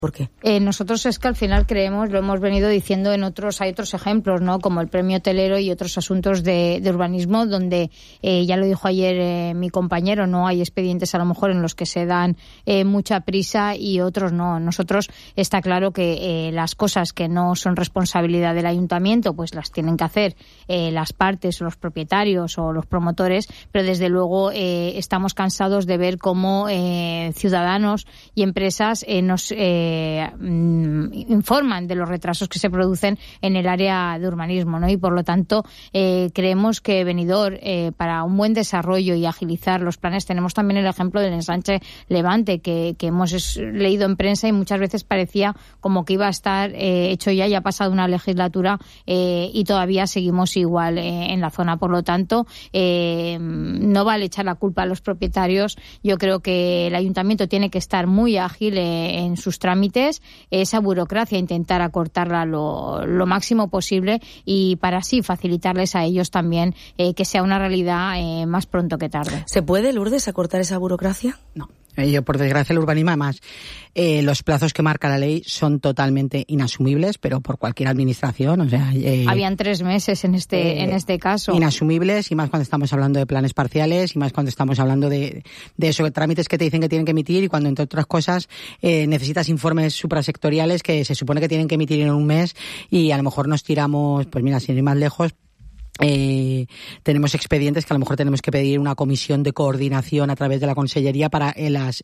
¿Por qué? Nosotros es que al final creemos, lo hemos venido diciendo hay otros ejemplos, ¿no? Como el premio hotelero y otros asuntos de urbanismo, donde ya lo dijo ayer mi compañero, no hay expedientes a lo mejor en los que se dan mucha prisa y otros no. Nosotros está claro que las cosas que no son responsabilidad del ayuntamiento, pues las tienen que hacer las partes, los propietarios o los promotores, pero desde luego estamos cansados de ver cómo ciudadanos y empresas nos informan de los retrasos que se producen en el área de urbanismo, ¿no? Y por lo tanto creemos que Benidorm, para un buen desarrollo y agilizar los planes, tenemos también el ejemplo del ensanche Levante que hemos leído en prensa y muchas veces parecía como que iba a estar hecho ya ha pasado una legislatura y todavía seguimos igual en la zona. Por lo tanto, no vale echar la culpa a los propietarios. Yo creo que el ayuntamiento tiene que estar muy ágil en sus trámites, esa burocracia intentar acortarla lo máximo posible y para así facilitarles a ellos también que sea una realidad más pronto que tarde. ¿Se puede, Lourdes, acortar esa burocracia? No. Yo, por desgracia, el urbanismo, además, los plazos que marca la ley son totalmente inasumibles, pero por cualquier administración, o sea... Habían 3 meses en este caso. Inasumibles, y más cuando estamos hablando de planes parciales, y más cuando estamos hablando de eso, de trámites que te dicen que tienen que emitir, y cuando, entre otras cosas, necesitas informes suprasectoriales que se supone que tienen que emitir en un mes, y a lo mejor nos tiramos, pues mira, sin ir más lejos, tenemos expedientes que a lo mejor tenemos que pedir una comisión de coordinación a través de la Consellería para las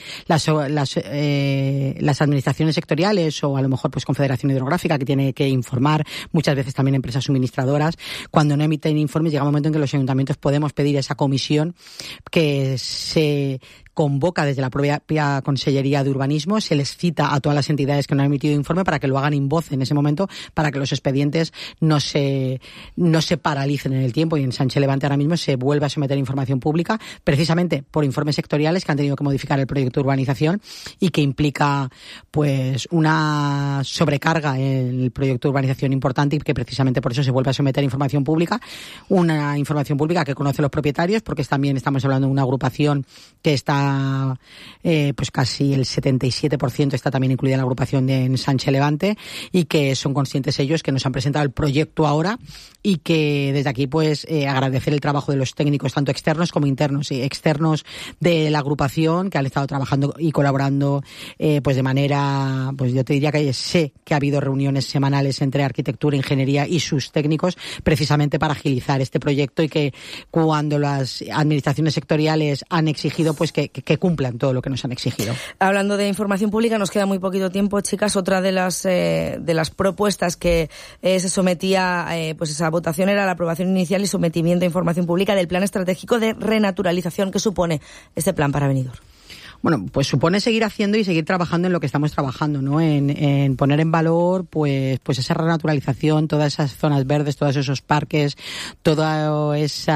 administraciones sectoriales o a lo mejor pues Confederación Hidrográfica que tiene que informar, muchas veces también empresas suministradoras. Cuando no emiten informes llega un momento en que los ayuntamientos podemos pedir esa comisión que se convoca desde la propia Consellería de Urbanismo, se les cita a todas las entidades que no han emitido informe para que lo hagan in voce en ese momento, para que los expedientes no se paralicen en el tiempo, y en Sánchez Levante ahora mismo se vuelve a someter información pública precisamente por informes sectoriales que han tenido que modificar el proyecto de urbanización y que implica pues una sobrecarga en el proyecto de urbanización importante, y que precisamente por eso se vuelve a someter información pública, una información pública que conocen los propietarios, porque también estamos hablando de una agrupación que está pues casi el 77% está también incluida en la agrupación de Sánchez Levante, y que son conscientes ellos que nos han presentado el proyecto ahora, y que desde aquí pues agradecer el trabajo de los técnicos tanto externos como internos y externos de la agrupación, que han estado trabajando y colaborando pues de manera, pues yo te diría que sé que ha habido reuniones semanales entre arquitectura, ingeniería y sus técnicos precisamente para agilizar este proyecto, y que cuando las administraciones sectoriales han exigido pues que cumplan todo lo que nos han exigido. Hablando de información pública, nos queda muy poquito tiempo, chicas. Otra de las propuestas que se sometía pues esa votación era la aprobación inicial y sometimiento a información pública del plan estratégico de renaturalización. ¿Qué supone este plan para Benidorm? Bueno, pues supone seguir haciendo y seguir trabajando en lo que estamos trabajando, ¿no? En poner en valor, pues esa renaturalización, todas esas zonas verdes, todos esos parques, toda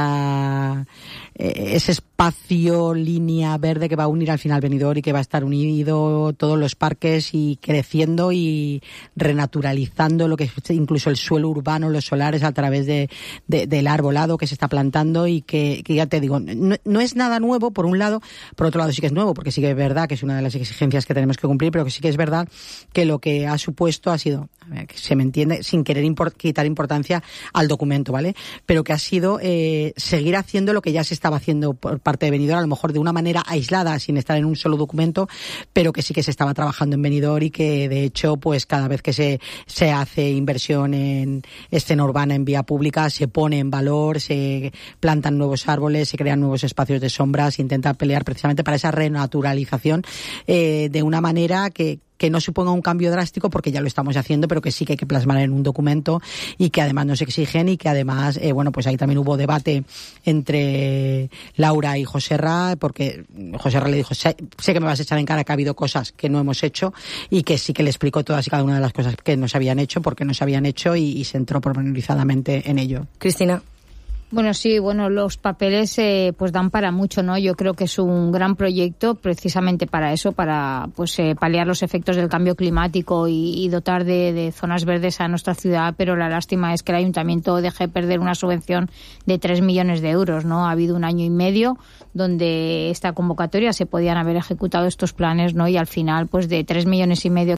ese espacio, línea verde que va a unir al final Benidorm y que va a estar unido todos los parques y creciendo y renaturalizando lo que es incluso el suelo urbano, los solares a través del arbolado que se está plantando, y que ya te digo, no es nada nuevo por un lado, por otro lado sí que es nuevo, porque sí que es verdad que es una de las exigencias que tenemos que cumplir, pero que sí que es verdad que lo que ha supuesto ha sido, que se me entiende, sin querer quitar importancia al documento, ¿vale? Pero que ha sido seguir haciendo lo que ya se estaba haciendo por parte de Benidorm, a lo mejor de una manera aislada, sin estar en un solo documento, pero que sí que se estaba trabajando en Benidorm, y que de hecho pues cada vez que se hace inversión en escena urbana, en vía pública, se pone en valor, se plantan nuevos árboles, se crean nuevos espacios de sombra, se intenta pelear precisamente para esa renaturalización de una manera que no suponga un cambio drástico, porque ya lo estamos haciendo, pero que sí que hay que plasmar en un documento, y que además nos exigen, y que además, bueno, pues ahí también hubo debate entre Laura y Joserra, porque Joserra le dijo, sé que me vas a echar en cara que ha habido cosas que no hemos hecho, y que sí que le explicó todas y cada una de las cosas que no se habían hecho, porque no se habían hecho, y se entró pormenorizadamente en ello. Cristina. Bueno, sí, los papeles pues dan para mucho, ¿no? Yo creo que es un gran proyecto precisamente para eso, para pues paliar los efectos del cambio climático y dotar de zonas verdes a nuestra ciudad, pero la lástima es que el Ayuntamiento deje perder una subvención de 3 millones de euros, ¿no? Ha habido 1 año y medio donde esta convocatoria se podían haber ejecutado estos planes, ¿no? Y al final, pues de 3 millones y medio